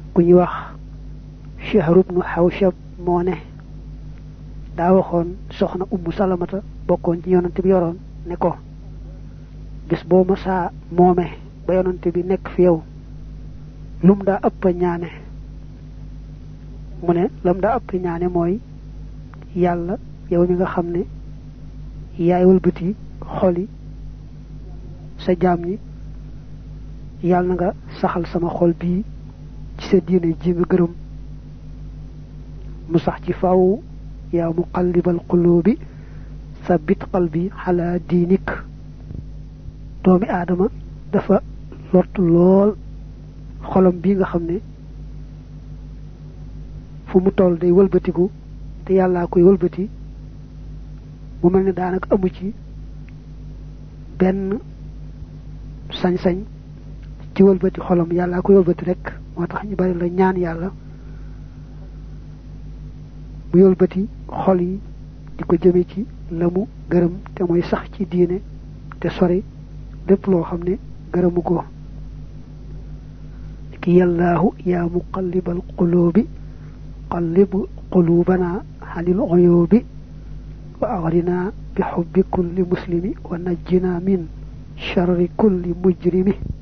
ku ñu wax Shahr ibn Hawshab moo ne daa waxoon soxna Ummu Salamata bokkoon ci yonante bi yoroon ne ko bis boo ma saa moome ba yonante bi nekk fi yow lum daa ëpp ñaane mu ne lam daa ëpp ñaane mooy yàlla yow mi nga xam ne yaay wëlbati xoli sa jaam ñi yàlla nga saxal sama xol bii ci sa diine ji nga gërëm mu sax ci faaw yaa muqallibal qulubi sabbit qalbi ala diinik doomi aadama dafa lott lool xolam bii nga xam ne fu mu toll day wëlbatiku te yàllaa koy wëlbati mu mel ne daanaka amu ci benn sañ-sañ ci wëlbati xolam yàllaa koy wëlbati rek moo tax ñu bari la ñaan yàlla mu wëlbati xol yi di ko jëme ci la mu gërëm te mooy sax ci diine te sori lépp loo xam ne gërëmu ko ki yàllaahu yaa muqallibal qulubi qallib qulubana halil uyubi wa aghrina bi hubbi kulli muslimi wa najjina min sharri kulli mujrimi